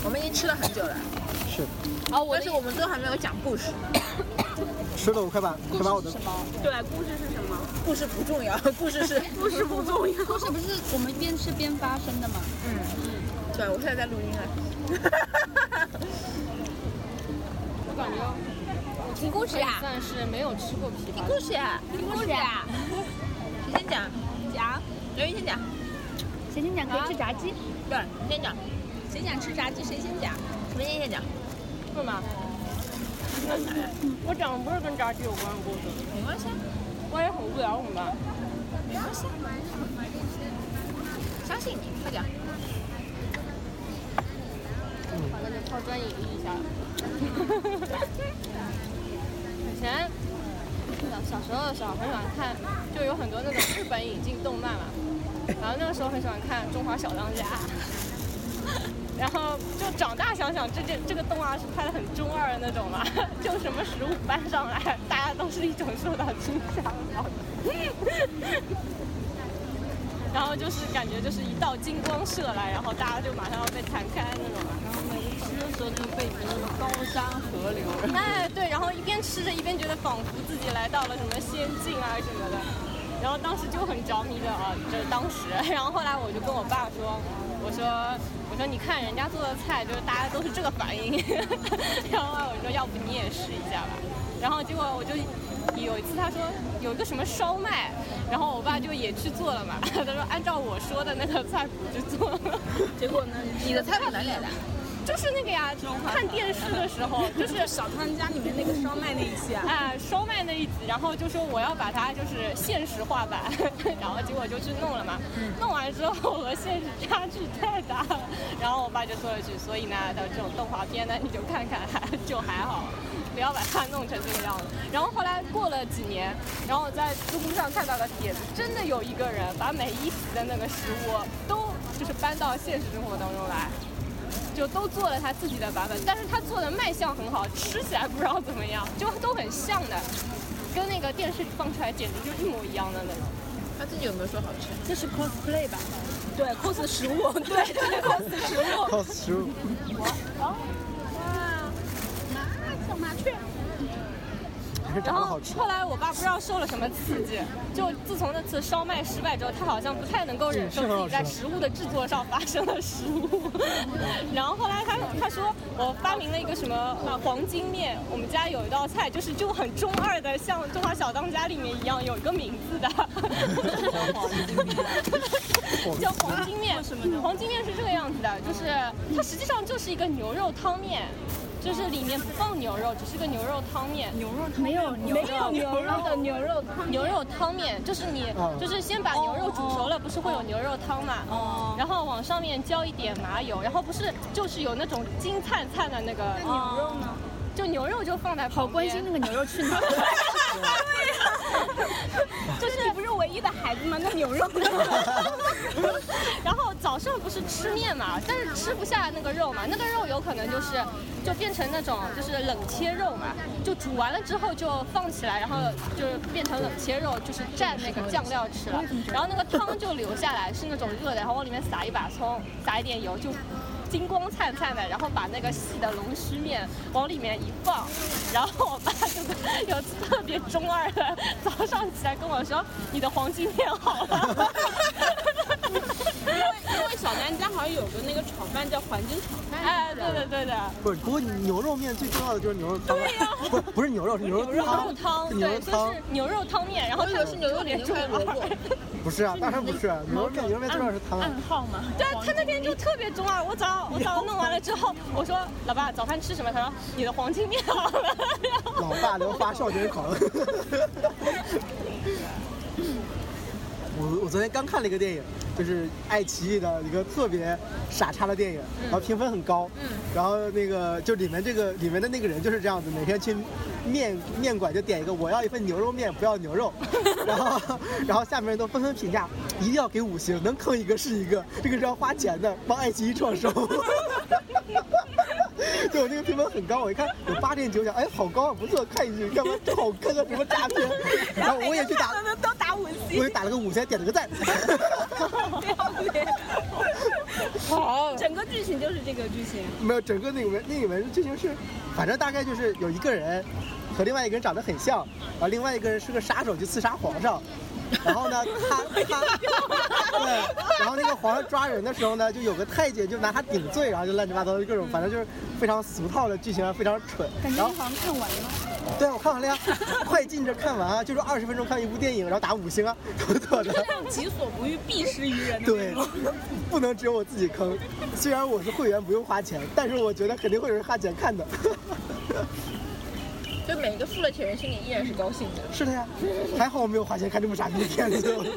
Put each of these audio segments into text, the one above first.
我们已经吃了很久了。 是。 但是我们都还没有讲故事。 吃的我快把我的。 什么？ 对，故事是什么？故事不重要，故事不重要。 故事不是我们边吃边发生的吗？ 对，我现在在录音了。 我感觉听故事呀， 算是没有吃过枇杷。 听故事呀，听故事呀。谁先讲？刘云先讲。 谁先讲？可以吃炸鸡。 对，你先讲。谁想吃炸鸡？谁先讲？文燕先讲。 是吗？我讲的不是跟炸鸡有关的故事。 没关系。 我也很无聊，怎么办？ 没关系。相信你，快讲。 反正就抛砖引玉一下。以前小时候的时候很喜欢看，就有很多那种日本引进动漫嘛，然后那个时候很喜欢看《中华小当家》，然后就长大想想这个动画是拍的很中二的那种嘛，就什么食物搬上来，大家都是一种受到惊吓的好的。然后就是感觉就是一道金光射来，然后大家就马上要被弹开那种嘛。 然后每次吃的时候就被那个高山河流。 哎，对，然后一边吃着一边觉得仿佛自己来到了什么仙境啊什么的，然后当时就很着迷的啊，就是当时。然后后来我就跟我爸说，我说你看人家做的菜，就是大家都是这个反应。然后我说要不你也试一下吧。然后结果我就有一次他说有一个什么烧麦，然后我爸就也去做了嘛。他说按照我说的那个菜谱去做了。 结果呢？你的菜谱哪里来的？ 就是那个呀，看电视的时候，就是小当家里面那个烧麦那一期啊。 烧麦那一集，然后就说我要把它就是现实化版，然后结果就去弄了嘛。弄完之后和现实差距太大了，然后我爸就说了句，所以呢，这种动画片呢，你就看看就还好。不要把它弄成这个样子。然后后来过了几年，然后我在知乎上看到了帖子，真的有一个人把每一集的那个食物都就是搬到现实生活当中来，就都做了他自己的版本，但是他做的卖相很好，吃起来不知道怎么样，就都很像的，跟那个电视放出来简直就一模一样的那种。 他自己有没有说好吃？ 这是 cosplay 吧？ 对 ，cos 食物，对 cos 食物。 cos 食物。 小麻雀。 然后后来我爸不知道受了什么刺激，就自从那次烧麦失败之后，他好像不太能够忍受自己在食物的制作上发生的失误。然后后来他说我发明了一个什么黄金面，我们家有一道菜就很中二的，像《中华小当家》里面一样有一个名字的，叫黄金面。黄金面是这个样子的，就是它实际上就是一个牛肉汤面。就是里面不放牛肉，只是个牛肉汤面。 牛肉没有牛肉的牛肉汤。 牛肉汤面就是你就是先把牛肉煮熟了，不是会有牛肉汤嘛？然后往上面浇一点麻油，然后不是就是有那种金灿灿的那个。 那牛肉呢？ 就牛肉就放在旁边。 好关心那个牛肉去哪？对呀，就是你不是唯一的孩子吗？那牛肉呢？ 然后早上不是吃面嘛，但是吃不下那个肉嘛，那个肉有可能就变成那种就是冷切肉嘛，就煮完了之后就放起来，然后就变成冷切肉，就是蘸那个酱料吃了，然后那个汤就留下来是那种热的，然后往里面撒一把葱，撒一点油就。金光灿灿的，然后把那个细的龙须面往里面一放，然后我爸就有次特别中二的，早上起来跟我说：“你的黄金面好了。” 因为小南家好像有个那个炒饭叫黄金炒饭。 哎，对的。 不是牛肉面最重要的就是牛肉汤。 对呀。 不是牛肉，是牛肉汤。 对，就是牛肉汤面，然后它是牛肉里面还有萝卜。 不是啊，当然不是，牛肉面最重要是汤。 暗号嘛。 对啊，他那天就特别中二。我早上弄完了之后，我说老爸早饭吃什么？他说你的黄金面好了。 老爸聊发少年狂。我昨天刚看了一个电影，就是爱奇艺的一个特别傻叉的电影，然后评分很高。然后那个就里面的那个人就是这样子，每天去面馆就点一个我要一份牛肉面，不要牛肉。然后下面人都纷纷评价，一定要给5星，能坑一个是一个，这个是要花钱的，帮爱奇艺创收。就我那个评分很高，我一看有8.9奖，哎，好高啊，不错，看一句，干嘛这好坑啊，什么诈骗？然后我也去打， 都打5星， 我也打了个5星，点了个赞。 不要脸。 好， 整个剧情就是这个剧情。 没有，整个那里面剧情是，反正大概就是有一个人和另外一个人长得很像，然后另外一个人是个杀手，去刺杀皇上。然后呢，他对，然后那个皇上抓人的时候呢，就有个太监就拿他顶罪，然后就乱七八糟的各种，反正就是非常俗套的剧情，非常蠢。 感觉你好像看完了。 对，我看完了呀，快进着看完啊，就是20分钟看一部电影，然后打5星啊，妥妥的。 这样己所不欲，必施于人的对，不能只有我自己坑。虽然我是会员不用花钱，但是我觉得肯定会有人花钱看的。 就每一个付了钱人心里依然是高兴的。 是的呀，还好我没有花钱看这么傻逼的片子。 就是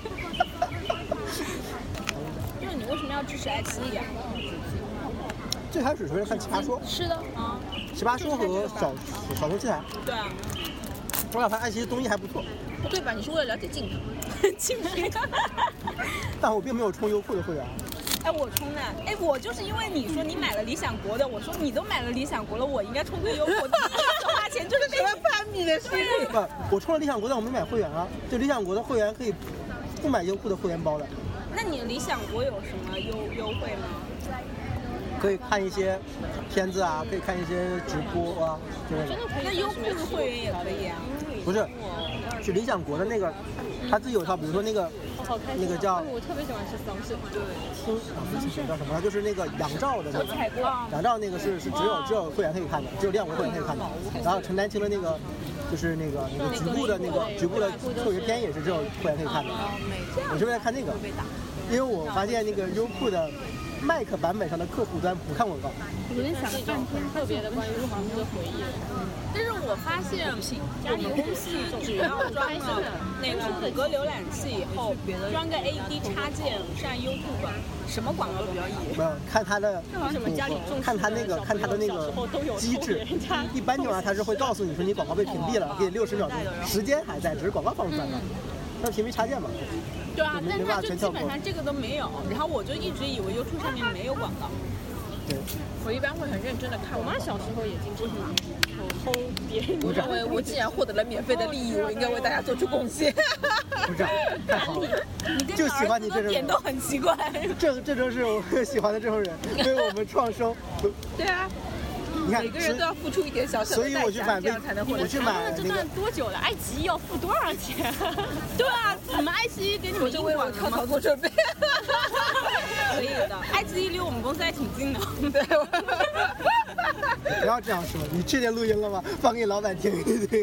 你为什么要支持爱奇艺啊？ 最开始是为了看《奇葩说》， 是的啊， 《奇葩说》和小众奇才。 对啊， 我俩发现爱奇艺综艺还不错。 不对吧？你是为了了解竞品？ 竞品。 但我并没有充优酷的会员。 哎，我充的，哎，我就是因为你说你买了理想国的，我说你都买了理想国了，我应该充个优酷。花钱就是为了攀你的心。 不，我充了理想国，但我没买会员啊。就理想国的会员可以不买优酷的会员包的。 那你理想国有什么优惠吗？ 可以看一些片子啊，可以看一些直播啊之类的。 那优酷的会员也可以啊。 不是，是理想国的那个，他自己有一套，比如说那个叫， 我特别喜欢吃桑葚，对， 叫什么呢？就是那个杨照的那个，杨照那个是只有会员可以看的，只有亮国会员可以看的。然后陈丹青的那个就是那个局部的特别篇也是只有会员可以看的。我是为了看那个，因为我发现那个优酷的Mac 版本上的客户端不看广告。 我昨天想了半天， 特别的关于房子的回忆。 但是我发现我们公司只要装了那个谷歌浏览器以后，装个 AD 插件上 YouTube， 什么广告都不要演。 没有看他的，看他的那个机制，一般情况下他是会告诉你说你广告被屏蔽了，给你60秒钟，时间还在，只是广告放出来了。那屏蔽插件嘛。 对啊，但他就基本上这个都没有，然后我就一直以为 YouTube 上面没有广告。 对， 我一般会很认真的看。 我妈小时候也经常偷别人。 我认为我既然获得了免费的利益，我应该为大家做出贡献。 不是，太好了，就喜欢你这种人， 点都很奇怪。 这就是我喜欢的这种人，为我们创收。 对啊。 你看， 每个人都要付出一点小小的所以我去买， 这样才能获得。 我去买这段多久了？爱奇艺要付多少钱？ 对啊，你们爱奇艺给你们就为我跳槽做准备。 可以的，爱奇艺离我们公司还挺近的。 对。 不要这样说，你确定录音了吗？放给老板听一听。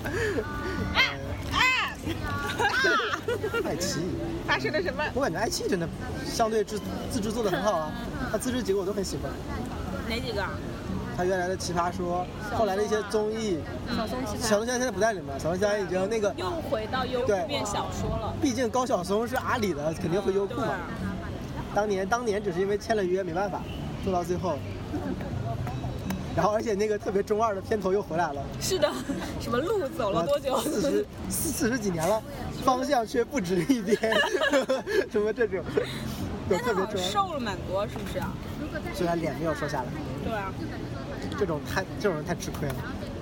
爱奇艺发生了什么？ 我感觉爱奇艺真的相对自制做的很好啊，它自制几个我都很喜欢。 哪几个？ 他原来的奇葩说，后来的一些综艺，小松现在不在里面，小松现在已经那个又回到优酷变小说了。 毕竟高晓松是阿里的，肯定回优酷嘛。当年只是因为签了约没办法，做到最后。然后而且那个特别中二的片头又回来了。 是的，什么路走了多久 ？40几年了，方向却不止一点，什么这种。 但他好像瘦了蛮多，是不是啊？ 虽然脸没有瘦下来。 对啊。 这种人太吃亏了。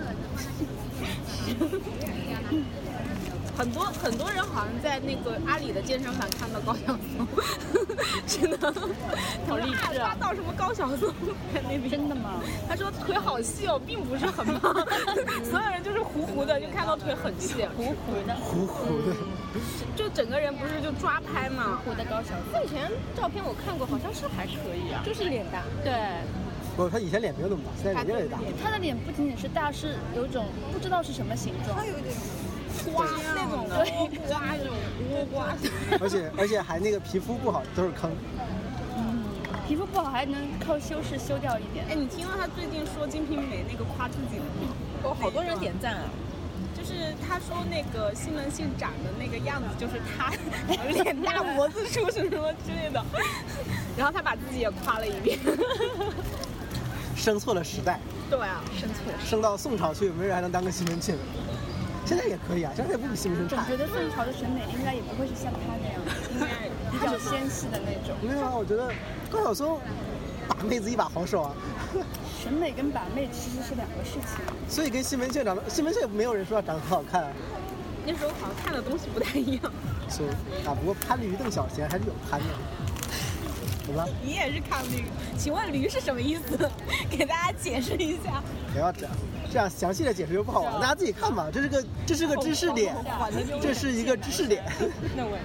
很多人好像在那个阿里的健身房看到高晓松，真的好励志啊！到什么高晓松在那边？ 真的吗？ 他说腿好细哦，并不是很胖，所有人就是糊的，就看到腿很细，糊的，就整个人不是就抓拍嘛？ 糊的高晓松。 以前照片我看过，好像是还可以啊， 就是脸大。 对。 不，他以前脸没有那么大，现在脸越来越大。 他的脸不仅仅是大，是有种不知道是什么形状。他有点花那种的，花那种倭瓜。 而且还那个皮肤不好，都是坑。 皮肤不好还能靠修饰修掉一点。 哎，你听到他最近说《金瓶梅》那个夸自己的吗？ 哦，好多人点赞啊。 就是他说那个西门庆长的那个样子，就是他脸大脖子粗什么之类的，然后他把自己也夸了一遍。 生错了时代。 对啊， 生到宋朝去，没人还能当个西门庆。现在也可以啊，现在也不比西门庆差。 我觉得宋朝的审美应该也不会是像他那样，应该比较纤细的那种。 没有啊，我觉得高晓松把妹子一把好手啊。 审美跟把妹其实是两个事情。 所以跟西门庆西门庆没有人说长得很好看啊。 那时候好像看的东西不太一样。 所以啊，不过攀驴邓小闲还是有攀的。 怎么了？ 你也是看那个？请问驴是什么意思？给大家解释一下。 不要这样详细的解释就不好玩，大家自己看嘛。这是个知识点，这是一个知识点。 那我。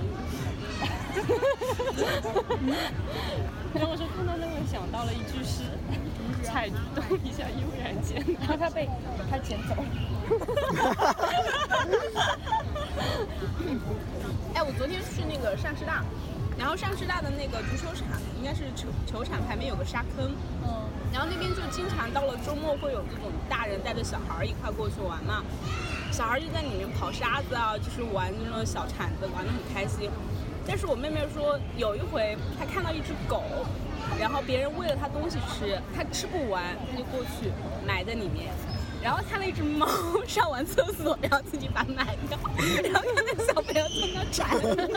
然后我说看到那个想到了一句诗，采菊东篱下悠然见， 然后他被他捡走了。 哎，我昨天去那个上师大，然后上师大的那个足球场应该是球场旁边有个沙坑，然后那边就经常到了周末会有这种大人带着小孩一块过去玩嘛，小孩就在里面刨沙子啊，就是玩那种小铲子，玩得很开心。但是我妹妹说有一回她看到一只狗，然后别人喂了它东西吃，它吃不完，她就过去埋在里面。然后看到一只猫上完厕所，然后自己把它埋掉，然后看到小朋友从那铲，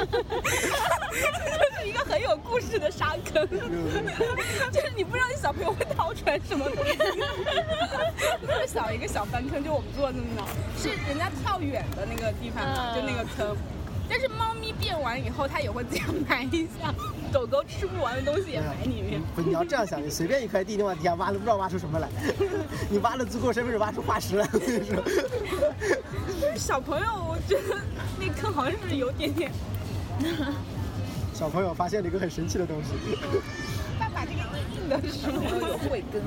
就是一个很有故事的沙坑，就是你不知道你小朋友会掏出来什么东西，那么小一个小翻坑，就我们坐的那，是人家跳远的那个地方嘛，就那个坑。但是猫咪便完以后，它也会这样埋一下，狗狗吃不完的东西也埋里面。 不，你要这样想，你随便一块地，你往底下挖都不知道挖出什么来，你挖了足够深，没准挖出化石来。我跟你说， 小朋友，我觉得那坑好像是有点点。 小朋友发现了一个很神奇的东西。 他把这个硬的时候有慧根。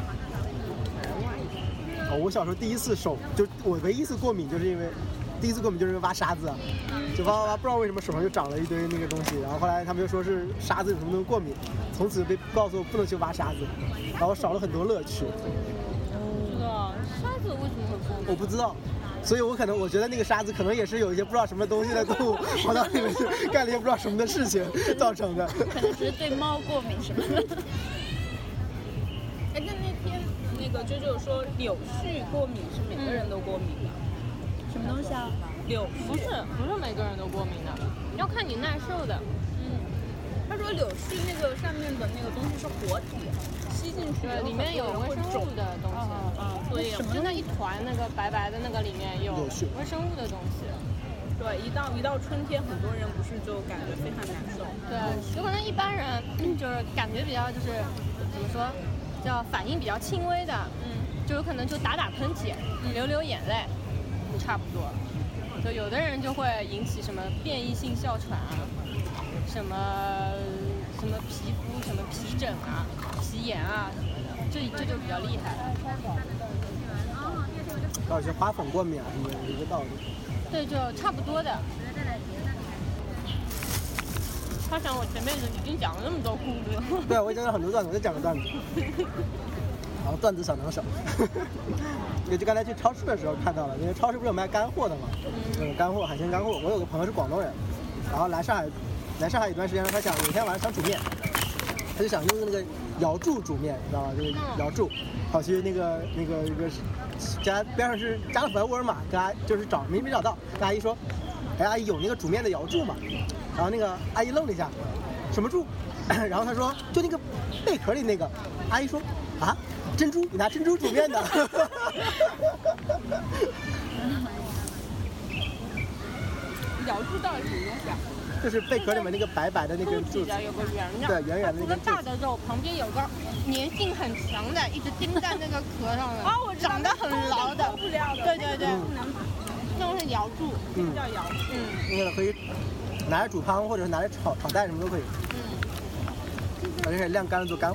我小时候第一次就我唯一一次过敏，就是因为。第一次过敏就是挖沙子，就挖，不知道为什么手上就长了一堆那个东西，然后后来他们就说是沙子有什么东西过敏，从此被告诉我不能去挖沙子，然后少了很多乐趣。 是的，沙子为什么会过敏？ 我不知道，所以我觉得那个沙子可能也是有一些不知道什么东西的动物跑到里面去干了一些不知道什么的事情造成的。 可能只是对猫过敏什么的。 哎，那天那个舅说柳絮过敏是每个人都过敏的。 什么东西啊？ 柳不是每个人都过敏的，要看你耐受的。 他说柳絮那个上面的那个东西是活体，吸进去对，里面有微生物的东西。所以就那一团那个白白的那个里面有微生物的东西。 对，一到春天，很多人不是就感觉非常难受。 对，有可能一般人就是感觉比较就是怎么说，叫反应比较轻微的，就有可能就打喷嚏，流眼泪。差不多，就有的人就会引起什么变异性哮喘啊，什么皮肤什么皮疹啊、皮炎啊什么的，这就比较厉害。 到底是花粉过敏啊什么的一个道理。 对，就差不多的。他想我前面已经讲了那么多故事。 对，我讲了很多段子，我再讲个段子。然后段子小能手，就刚才去超市的时候看到了，因为超市不是有卖干货的嘛，干货海鲜干货。我有个朋友是广东人，然后来上海一段时间，他想有一天晚上想煮面，他就想用那个瑶柱煮面，你知道吗？就是瑶柱，跑去那个家边上是家乐福沃尔玛，跟阿就是没找到，跟阿姨说，哎，阿姨有那个煮面的瑶柱吗？然后那个阿姨愣了一下，什么柱？然后他说就那个贝壳里那个。阿姨说啊。珍珠，你拿珍珠煮面的。 瑶柱到底是什么东西啊？ 就是贝壳里面那个白白的那根柱子， 有个圆的， 对，圆圆的那根柱子。 大的肉旁边有个粘性很强的，一直钉在那个壳上的。 哦，我知道， 长得很牢的， 脱不了的。 对，那种是瑶柱， 叫瑶柱。 那个可以拿来煮汤，或者是拿来炒蛋什么都可以。而且晾干了做干货。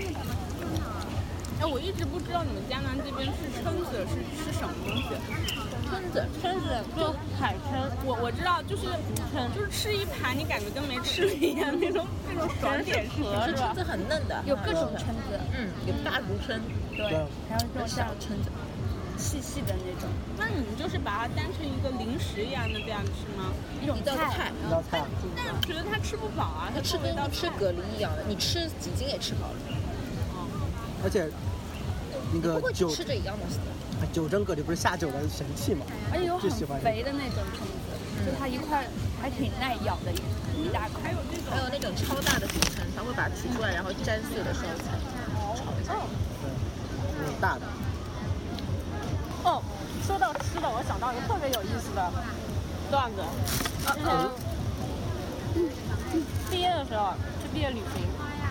哎，我一直不知道你们江南这边吃蛏子是吃什么东西。蛏子就海蛏， 我知道，就是吃一盘，你感觉跟没吃一样那种爽点是吧？ 蛏子很嫩的， 有各种蛏子， 有大竹蛏， 对，还有这种小蛏子，细的那种。 那你们就是把它当成一个零食一样的这样吃吗？ 一道菜。 但是觉得它吃不饱啊， 它吃跟吃蛤蜊一样的，你吃几斤也吃饱了。 而且那个不会吃这一样东西的。 九蒸蛤蜊不是下酒的神器嘛？ 而且有很肥的那种蛏子，就它一块还挺耐咬的，一大块。 还有那种超大的竹蛏，它会把它取出来，然后沾碎了烧菜炒一下。 那种大的。 哦，说到吃的，我想到一个特别有意思的段子，之前毕业的时候去毕业旅行，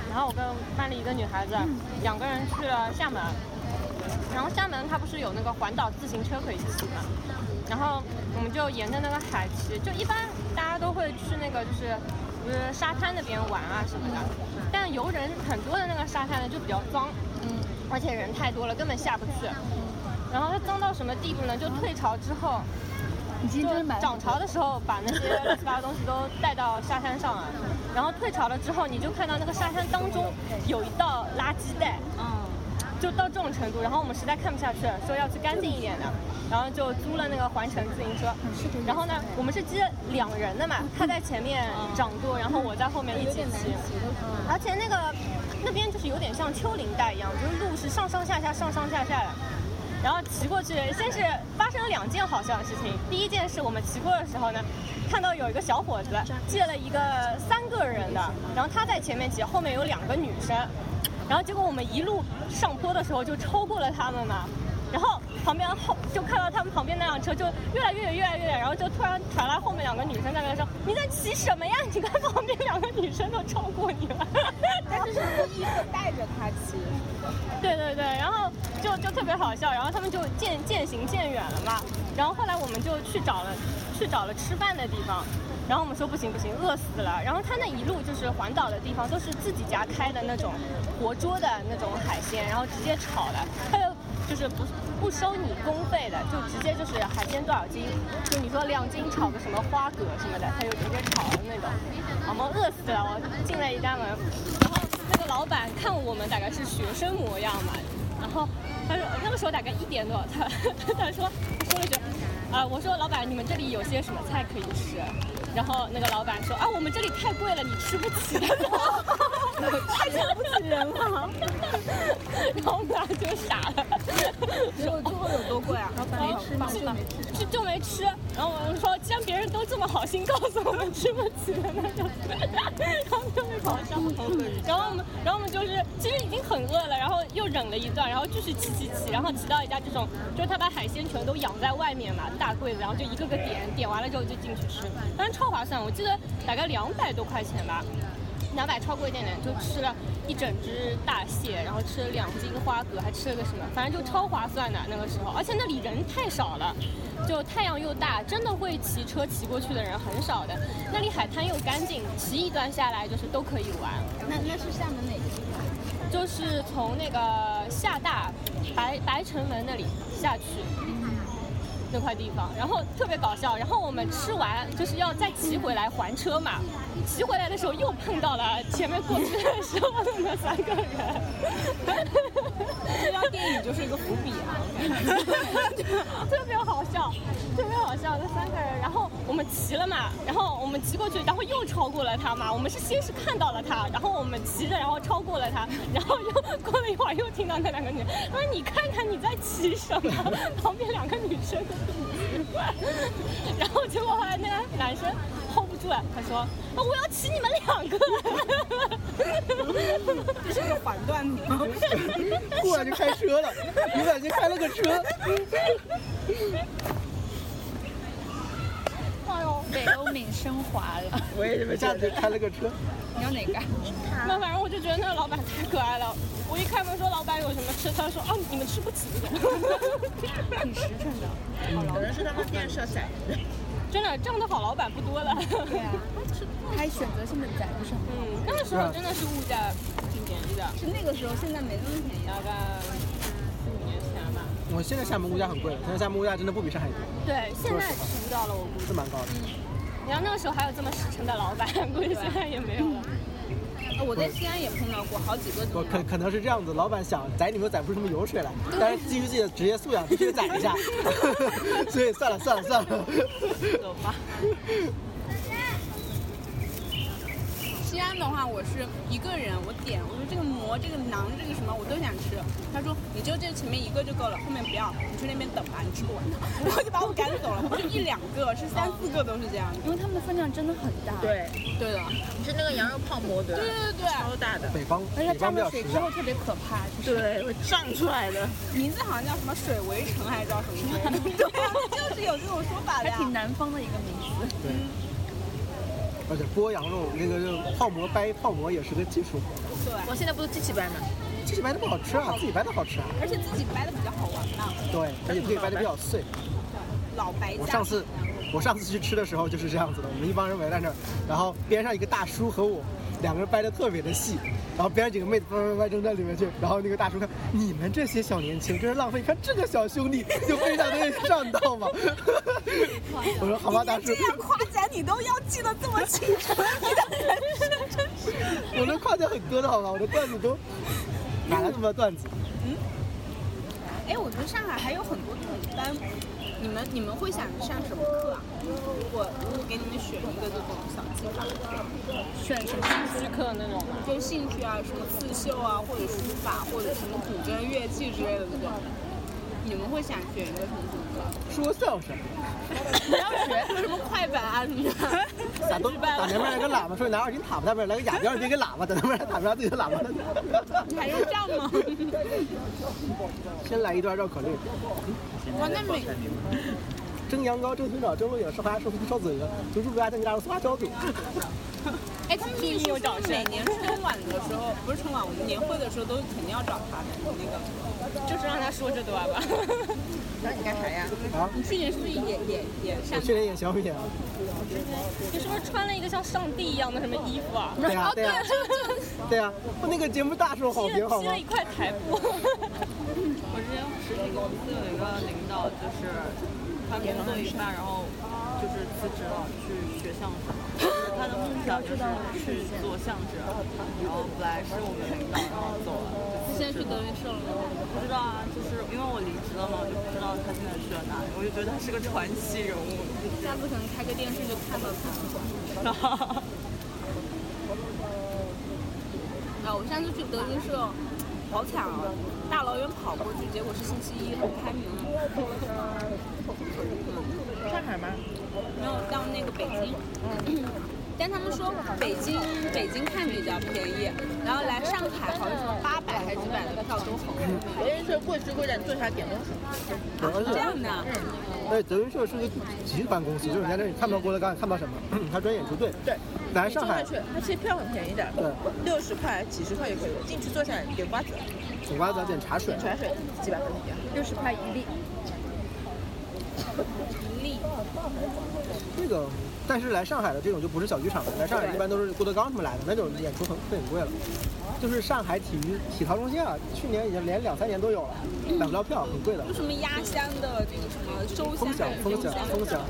然后我跟班里一个女孩子，2个人去了厦门。然后厦门它不是有那个环岛自行车可以骑嘛，然后我们就沿着那个海骑，就一般大家都会去那个就是沙滩那边玩啊什么的，但游人很多的那个沙滩呢就比较脏，而且人太多了根本下不去。然后它脏到什么地步呢？就退潮之后，就涨潮的时候把那些乱七八糟东西都带到沙滩上了，然后退潮了之后，你就看到那个沙滩当中有一道垃圾袋。就到这种程度，然后我们实在看不下去了，说要去干净一点的，然后就租了那个环城自行车。然后呢，我们是接2人的嘛，他在前面掌舵，然后我在后面一起骑。而且那边就是有点像丘陵带一样，就是路是上上下下的。然后骑过去，先是发生了2件好笑的事情。第一件是我们骑过的时候呢，看到有一个小伙子借了一个3个人的，然后他在前面骑，后面有2个女生。然后结果我们一路上坡的时候就超过了他们嘛，然后旁边就看到他们旁边那辆车就越来越远，然后就突然传来后面2个女生在那说：“你在骑什么呀？你看旁边2个女生都超过你了。” 但是故意会带着他骑。 对，然后就特别好笑，然后他们就渐行渐远了嘛。然后后来我们就去找了吃饭的地方。然后我们说不行，饿死了。然后他那一路就是环岛的地方，都是自己家开的那种活捉的那种海鲜，然后直接炒的，他就是不收你工费的，就直接就是海鲜多少斤，就你说2斤炒个什么花蛤什么的，他就直接炒的那种。我们饿死了，我进了一家门，然后那个老板看我们大概是学生模样嘛，然后他说那个时候大概1点多，他说了句我说老板，你们这里有些什么菜可以吃？然后那个老板说我们这里太贵了，你吃不起的，太瞧不起人了。然后我们俩就傻了。 最后有多贵啊？ 老板没吃吗？ 就没吃。然后我们说，既然别人都这么好心告诉我们吃不起的，那就，然后就被搞笑。然后我们就是其实已经很饿了，然后又忍了一段，然后继续骑，然后骑到一家这种，就是他把海鲜全都养在外面嘛，大柜子，然后就一个个点完了之后就进去吃，当然超划算，我记得大概200多块钱吧。200超过一点点，就吃了1整只大蟹，然后吃了2斤花蛤，还吃了个什么，反正就超划算的那个时候。而且那里人太少了，就太阳又大，真的会骑车骑过去的人很少的。那里海滩又干净，骑一段下来就是都可以玩。 那是厦门哪个地方？ 就是从那个厦大白城门那里下去。那块地方，然后特别搞笑。然后我们吃完就是要再骑回来还车嘛，骑回来的时候又碰到了前面过去的时候的那3个人。 这张电影就是一个伏笔啊， 特别好笑，那3个人。然后我们骑了嘛，然后我们骑过去，然后又超过了他嘛。我们是先是看到了他，然后我们骑着，然后超过了他，然后又过了一会儿又听到那2个女人，他说你看看你在骑什么？旁边2个女生。然后结果后来那个男生 hold 不住了，他说我要骑你们2个。 这是个环段吗？ 忽然就开车了，你感觉开了个车。 哎呦，北欧敏升华了。 我也一下子就开了个车。 你要哪个？ 那反正我就觉得那个老板太可爱了。我一开门说老板有什么吃，他说你们吃不起的。 挺实诚的， 可能是他们店设宰的。 真的，这样的好老板不多了。 对啊，还选择性的宰不是很好。 那个时候真的是物价挺便宜的。 是那个时候，现在没那么便宜， 大概4-5年前吧。 我现在厦门物价很贵了，现在厦门物价真的不比上海低。 对，现在吃不到了，我估计是蛮高的。 然后那个时候还有这么实诚的老板，估计现在也没有了。 我在西安也碰到过好几个。 可能是这样子，老板想宰你们宰不出什么油水来，但是基于自己的职业素养必须得宰一下，所以算了。走吧。 西安的话，我是一个人，我点，我说这个馍、这个馕、这个什么我都想吃。他说你就这前面1个就够了，后面不要，你去那边等吧，你吃不完的。然后就把我赶走了，不是1-2个，是3-4个都是这样的。 因为他们的分量真的很大。 对的， 你是那个羊肉泡馍对吧？ 对， 超大的。 北方而且比较水之后特别可怕， 对，会胀出来的。 名字好像叫什么水围城还是叫什么？对啊，就是有这种说法的呀。 还挺南方的一个名字。 对。而且剥羊肉那个就泡馍也是个技术活。 对， 我现在不是机器掰吗？ 机器掰的不好吃啊，自己掰的好吃啊。 而且自己掰的比较好玩嘛。 对，而且可以掰的比较碎。 老白家。 我上次去吃的时候就是这样子的，我们一帮人围在那儿，然后边上一个大叔和我两个人掰的特别的细，然后边上几个妹子掰扔在里面去，然后那个大叔看你们这些小年轻真是浪费，看这个小兄弟就非常的上道嘛。我说好吧，大叔。 这样夸奖你都要记得这么清楚，你的人生真是。 我的夸奖很多的好吧，我的段子都哪来这么多段子？ 哎，我觉得上海还有很多补班，你们会想上什么课啊？如果给你们选一个这种小计划， 选什么兴趣课那种吗？ 就兴趣啊，什么刺绣啊，或者书法，或者什么古筝乐器之类的这种，你们会想选一个什么课？ 说相声。 你要学什么快板啊什么的？ 打前面来个喇叭，说你拿耳机塔不那边来个哑边，别给喇叭，等那边打不上自己的喇叭。 你还用这样吗？ 先来一段绕口令。 哇，那每蒸羊羔，蒸熊掌，蒸鹿眼，烧花烧烧子鹅，煮猪鸭，蒸鸭肉，酥花烧肚。 哎，他们秘书每年春晚的时候，不是春晚，我们年会的时候都肯定要找他的那个， 就是让他说这段吧。 那你干啥呀？ 啊？ 你去年是不是也上？ 我去年演小品啊。 你是不是穿了一个像上帝一样的什么衣服啊？ 对呀，对呀，对呀，我那个节目大受好评，好吗？ 披了一块台布。 我之前实习公司有一个领导，就是他工作一半，然后就是辞职了，去学相声。他的梦想就是去做相声，然后本来是我们领导，然后走了。 现在去德云社了吗？ 不知道啊，就是因为我离职了嘛，我就不知道他现在去了哪里，我就觉得他是个传奇人物。 下次可能开个电视就看到他了。啊，我上次去德云社，好惨啊！大老远跑过去，结果是星期一，不开门了。 上海吗？ 没有到那个北京。但他们说北京看比较便宜，然后来上海好像什么800还是几百的票都很贵。 德云社过去会在坐下点东西。 这样的。 对，德云社是个集团公司，就是你在这里看不到郭德纲，看不到什么，他专业演出队。 对。 来上海， 他其实票很便宜的，对，60块、几十块就可以了。进去坐下点瓜子， 点瓜子，点茶水， 茶水几百块钱 ，60块一粒。 这个，但是来上海的这种就不是小剧场了，来上海一般都是郭德纲他们来的，那种演出很贵了。就是上海体陶中心啊，去年已经连2-3年都有了，买不到票，很贵的。 有什么压箱的这个什么收箱、 风箱， 对，风箱。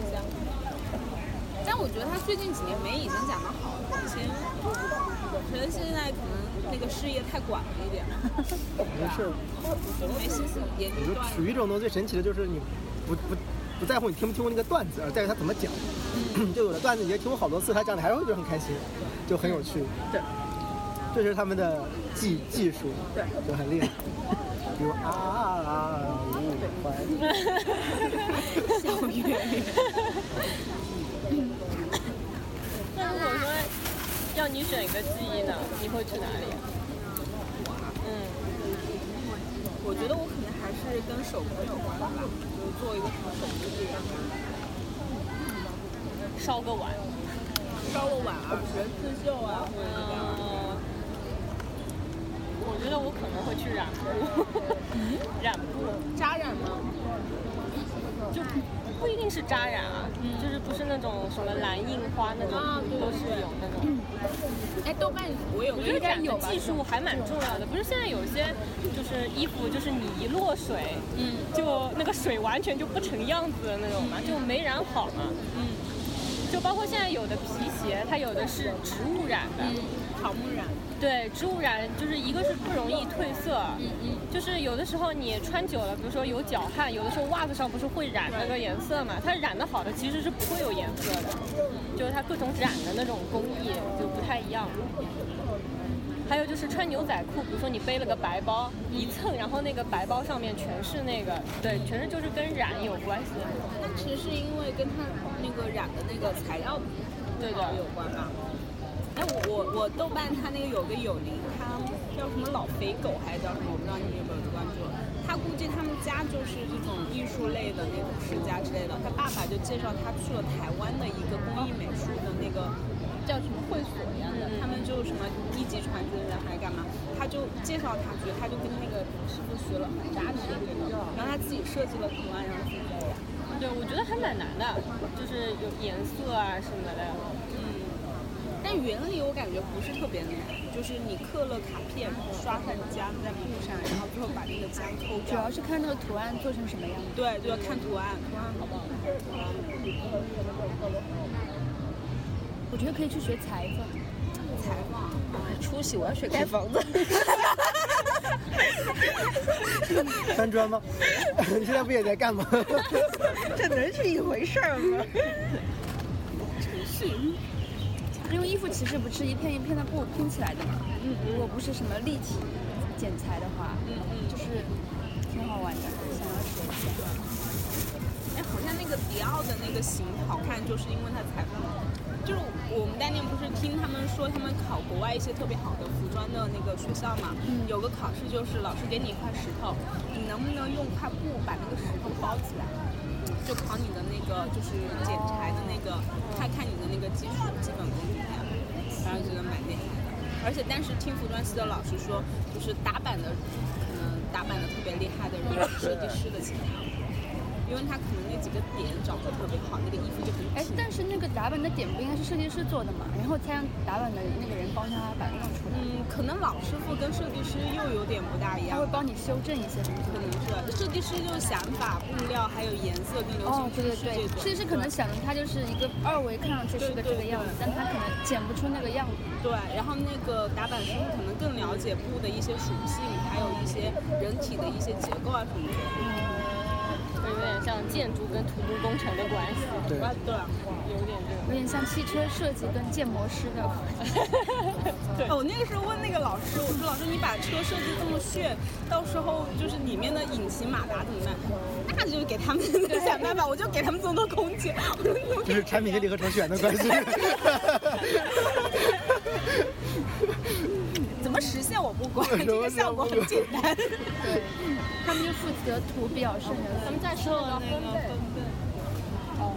但我觉得他最近几年没以前讲的好，以前我觉得现在可能那个事业太广了一点， 没事， 没心思研究段子。 属于这种东西最神奇的就是你不在乎你听不听过那个段子，而在于他怎么讲。就有的段子你也听过好多次，他讲的还是会觉得很开心，就很有趣。 对， 这是他们的技术， 对， 就很厉害。比如小月。 那如果说要你选一个记忆呢，你会去哪里？ 我觉得我可能还是跟手工有关吧，就是做一个什么手工艺。 烧个碗啊，学刺绣啊，或者这样。 我觉得我可能会去染布。染布扎染吗？ 就不一定是扎染啊，就是不是那种什么蓝印花那种，都是有那种。 哎，豆瓣我觉得染的技术还蛮重要的，不是现在有些就是衣服，就是你一落水，就那个水完全就不成样子的那种嘛，就没染好嘛。就包括现在有的皮鞋，它有的是植物染的， 草木染。 对，植物染就是一个是不容易褪色，就是有的时候你穿久了，比如说有脚汗，有的时候袜子上不是会染那个颜色嘛，它染的好的其实是不会有颜色的，就是它各种染的那种工艺就不太一样。还有就是穿牛仔裤，比如说你背了个白包，一蹭，然后那个白包上面全是那个，对，全是就是跟染有关系的。 那其实是因为跟它那个染的那个材料对的有关吧。哎，我豆瓣它那个有个友邻，他叫什么老肥狗还是叫什么，我不知道你有没有关注。他估计他们家就是这种艺术类的那种世家之类的。他爸爸就介绍他去了台湾的一个工艺美术的那个叫什么会所一样的， 他们就什么一级传承人还干嘛，他就介绍他学，他就跟那个师傅学了很扎实的这个，然后他自己设计了图案，然后自己在养。 对，我觉得还蛮难的，就是有颜色啊什么的。 但原理我感觉不是特别难，就是你刻了卡片，刷上浆在布上，然后最后把那个浆抠掉。 主要是看那个图案做成什么样子。 对，就要看图案，图案好不好看。 我觉得可以去学裁缝。 裁缝， 出息，我要学盖房子。 搬砖吗？你现在不也在干吗？ 这能是一回事儿吗？ 因为衣服其实不是一片一片的布拼起来的嘛，如果不是什么立体剪裁的话，就是挺好玩的，想要学一下。 哎，好像那个迪奥的那个型好看，就是因为它裁缝。就是我们当年不是听他们说他们考国外一些特别好的服装的那个学校嘛，有个考试就是老师给你一块石头，你能不能用块布把那个石头包起来？就考你的那个就是剪裁的那个，看你的那个基本功怎么样，然后觉得蛮厉害的。而且但是听服装系的老师说，就是打版的可能打版的特别厉害的人是设计师的形象。因为他可能那几个点找得特别好，那个衣服就很紧。 但是那个打版的点不应该是设计师做的嘛？然后才让打版的那个人帮他把它弄出来。 可能老师傅跟设计师又有点不大一样。 他会帮你修正一些东西。 可能是设计师就是想法、布料还有颜色跟流行趋势这种。 设计师可能想的他就是一个二维看上去是个这个样子，但他可能剪不出那个样子。 对，然后那个打版师傅可能更了解布的一些属性，还有一些人体的一些结构啊什么的。 有点像建筑跟土木工程的关系。 对， 有点这个。 有点像汽车设计跟建模师的关系。 对，我那个时候问那个老师，我说老师你把车设计这么炫，到时候就是里面的引擎马达怎么办？那就给他们想办法，我就给他们这么多空间。 这是产品经理和程序员的关系。 怎么实现我不管，这个效果很简单。 对，他们就负责图表上的， 他们在说那个分贝。 哦。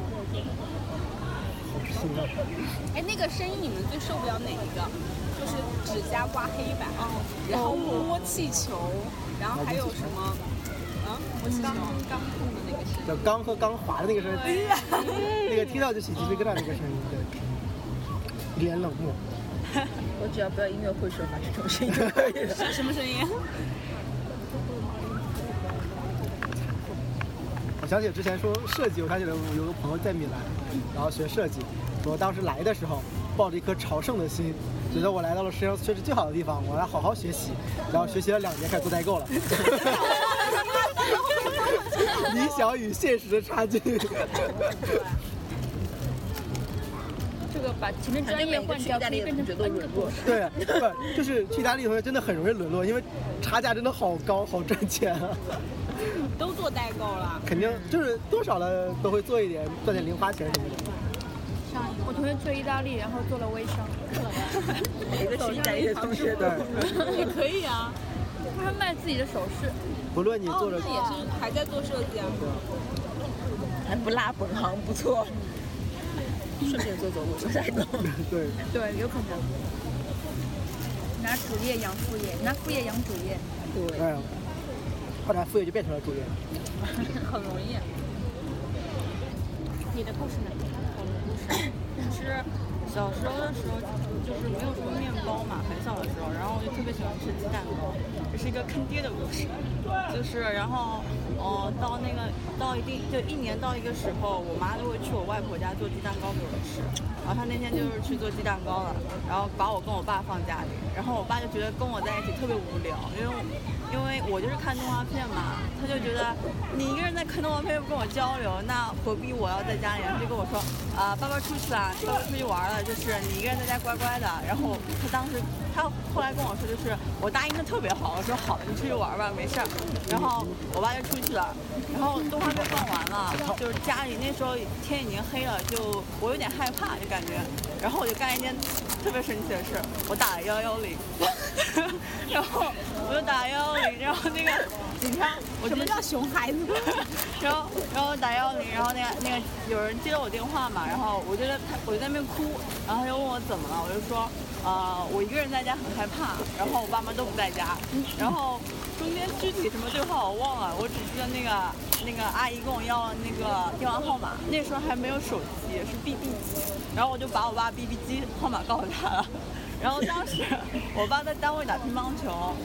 哎，那个声音你们最受不了哪一个？就是指甲刮黑板，然后摸气球，然后还有什么？摸气球，钢控的那个声音。 叫钢和钢滑的那个声音，那个听到就起鸡皮疙瘩那个声音，对，一脸冷漠。 我只要不要音乐会说发这种声音就可以了。 什么声音？ 我想起之前说设计，我想起来我有个朋友在米兰，然后学设计。我当时来的时候，抱着一颗朝圣的心，觉得我来到了世界上确实最好的地方，我要好好学习。然后学习了2年，开始做代购了。理想与现实的差距。 这个把前面专业换掉，可以变成觉得沦落。 对，不就是去意大利同学真的很容易沦落，因为差价真的好高，好挣钱啊。 都做代购了， 肯定就是多少的都会做一点，赚点零花钱什么的。 我同学做意大利，然后做了微商。 一个是意大利的同学的， 也可以啊。 他卖自己的首饰。 不论你做的， 那也是还在做设计啊。 还不落本行，不错。顺便做我做代购。 对。 对，有可能。拿主业养副业，拿副业养主业。 对。 后来副业就变成了主业。 很容易。 你的故事呢？是小时候的时候，就是没有什么面包嘛，很小的时候，然后我就特别喜欢吃鸡蛋糕。这是一个坑爹的故事，就是然后到一年到一个时候，我妈都会去我外婆家做鸡蛋糕给我吃。然后她那天就是去做鸡蛋糕了，然后把我跟我爸放家里，然后我爸就觉得跟我在一起特别无聊，因为我就是看动画片嘛，他就觉得你一个人在看动画片不跟我交流，那何必我要在家里？他就跟我说爸爸出去了，爸爸出去玩了，就是你一个人在家乖乖的。然后他后来跟我说，就是我答应的特别好，我说好，你出去玩吧，没事儿。然后我爸就出去了，然后动画片放完了，就是家里那时候天已经黑了，就我有点害怕，就感觉，然后我就干一件特别神奇的事，我打了110，然后我就打110，然后那个警察， 什么叫熊孩子？ 然后打110，然后那个有人接了我电话嘛，然后我就在那边哭，然后他就问我怎么了，我就说我一个人在家很害怕，然后我爸妈都不在家，然后中间具体什么对话我忘了，我只记得那个阿姨跟我要了那个电话号码，那时候还没有手机，是 BB 机，然后我就把我爸 BB 机号码告诉他了。然后当时我爸在单位打乒乓球，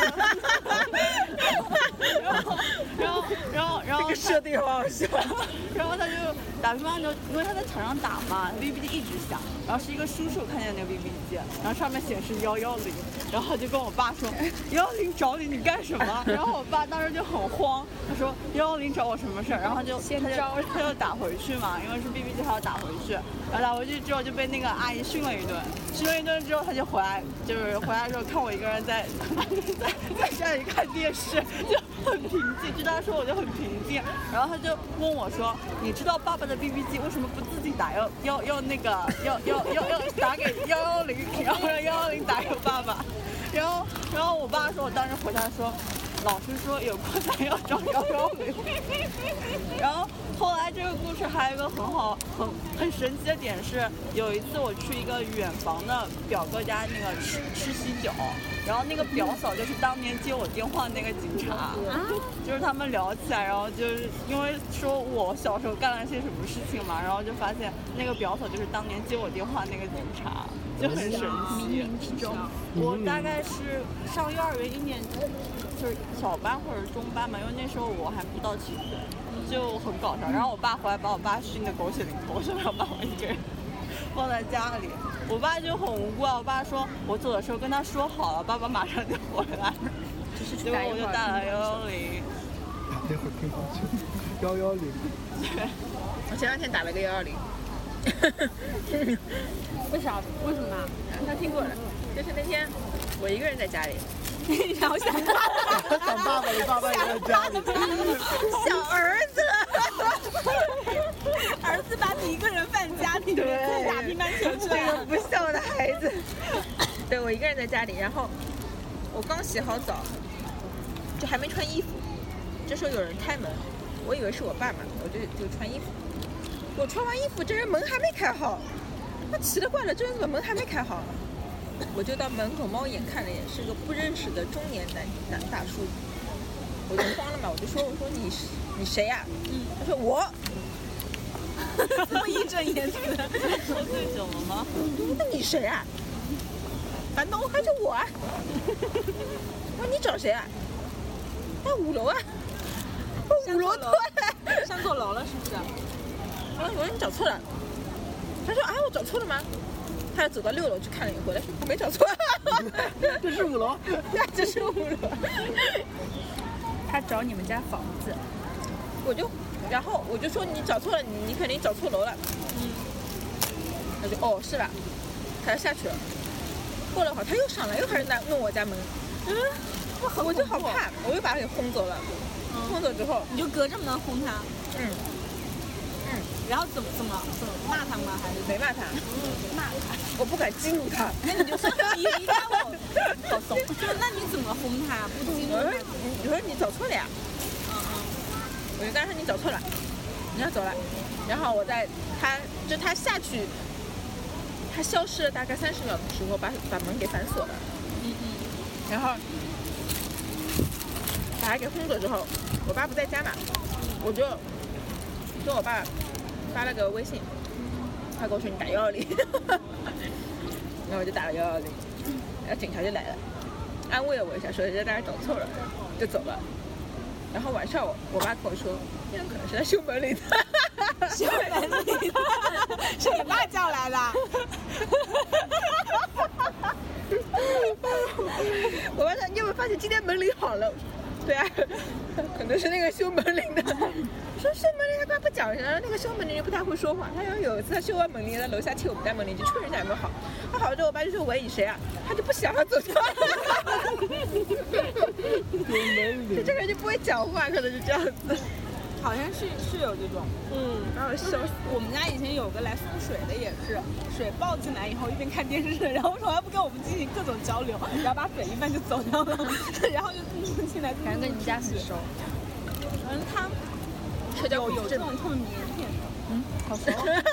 然后这个设定好笑。 然后他就打乒乓球，因为他在场上打嘛 ，BB 机一直响。然后是一个叔叔看见那个 BB 机，然后上面显示110，然后就跟我爸说110找你，你干什么？然后我爸当时就很慌，他说110找我什么事儿？然后他就打回去嘛，因为是 BB 机，他要打回去。然后打回去之后就被那个阿姨训了一顿之后他就回来，就是回来之后看我一个人在家里看电视，就很平静。就他说我就很平静，然后他就问我说：“你知道爸爸的 BB 机为什么不自己打？要那个要打给110，然后让110打给爸爸。”然后我爸说，我当时回答说：“老师说有困难要找110。”然后后来这个故事还有一个很神奇的点是，有一次我去一个远房的表哥家那个吃喜酒，然后那个表嫂就是当年接我电话那个警察，就是他们聊起来，然后就是因为说我小时候干了些什么事情嘛，然后就发现那个表嫂就是当年接我电话那个警察，就很神奇。 冥冥之中， 我大概是上幼儿园1年级，就是小班或者中班嘛，因为那时候我还不到7岁。就很搞笑，然后我爸回来把我爸训得狗血淋头，说要把我一个人放在家里。我爸就很无辜啊，我爸说我走的时候跟他说好了，爸爸马上就回来，结果我就打了110。 打那会儿乒乓球，110。 对， 我前2天打了个120。 为啥？为什么啊？ 他听过了，就是那天我一个人在家里。 然后想想爸爸，你爸爸也在家里。 想儿子， 儿子把你一个人放家里，对，打乒乓球去这个不孝的孩子。对，我一个人在家里，然后我刚洗好澡，就还没穿衣服，这时候有人开门，我以为是我爸嘛，我就穿衣服。我穿完衣服，这人门还没开好，那奇了怪了，这人怎么门还没开好？我就到门口猫眼看了一眼，是个不认识的中年男大叔，我就慌了嘛，我说你谁呀？他说我， 这么义正言辞， 喝醉酒了吗？ 那你谁啊？反正还是我啊。我说你找谁啊？他5楼啊。5楼多了， 上错楼了是不是？ 我说你找错了。他说啊，我找错了吗？他走到6楼去看了一回来，我没找错。 这是5楼， 这是5楼。 他找你们家房子， 然后我就说你找错了，你肯定找错楼了。他就哦是吧？他下去了。过了会儿他又上来，又开始弄我家门。我就好怕，我又把他给轰走了。轰走之后， 你就隔着门轰他。然后怎么骂他吗？还是没骂他？ 骂他， 我不敢激怒他。 那你就说你离开我，好怂。就是那你怎么轰他？不激怒他？ 我说你走错了呀。我就跟他说你走错了，你要走了。然后他下去，他消失了大概30秒的时候，把门给反锁了。然后把他给轰走之后，我爸不在家嘛，我就跟我爸发了个微信，他跟我说你打120，然后我就打了110，然后警察就来了，安慰了我一下，说人家大概找错了，就走了。然后晚上我爸跟我说，那可能是他修门铃的， 修门铃的，是你爸叫来的。 我爸说你有没有发现今天门铃好了？对啊，可能是那个修门铃的。说修门铃他爸不讲，然后那个修门铃人不太会说话。他有一次他修完门铃，在楼下贴我们家门铃，就确认一下有没有好。他好了之后，我爸就说喂你谁啊？他就不想要走掉了。就这个人就不会讲话，可能是这样子。 好像是有这种，然后我们家以前有个来送水的，也是水抱进来以后一边看电视，然后从来不跟我们进行各种交流，然后把水一半就走掉了，然后就进来， 感觉跟你们家很熟。 他有这种特别腼腆的， 好熟。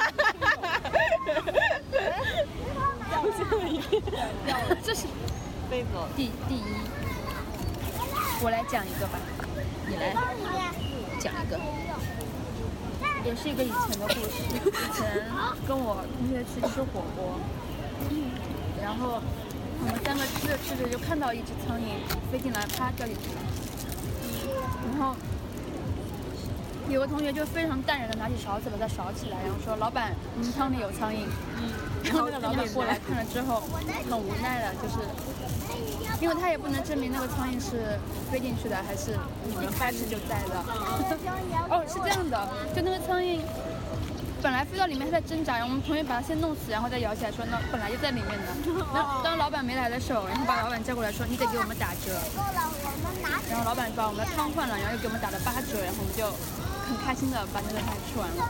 这是杯子第一，我来讲一个吧， 你来讲一个， 也是一个以前的故事。以前跟我同学去吃火锅，然后我们3个吃着就看到一只苍蝇飞进来，啪掉进去了。然后有个同学就非常淡然的拿起勺子把它勺起来，然后说：“老板，您汤里有苍蝇。”然后那个老板过来看了之后，很无奈的，就是因为他也不能证明那个苍蝇是飞进去的还是你们开始就在的。哦，是这样的，就那个苍蝇本来飞到里面，它在挣扎，然后我们同学把它先弄死，然后再摇起来说那本来就在里面的。然后当老板没来的时候，然后把老板叫过来说你得给我们打折。然后老板把我们的汤换了，然后又给我们打了8折，然后我们就很开心的把那个菜吃完了。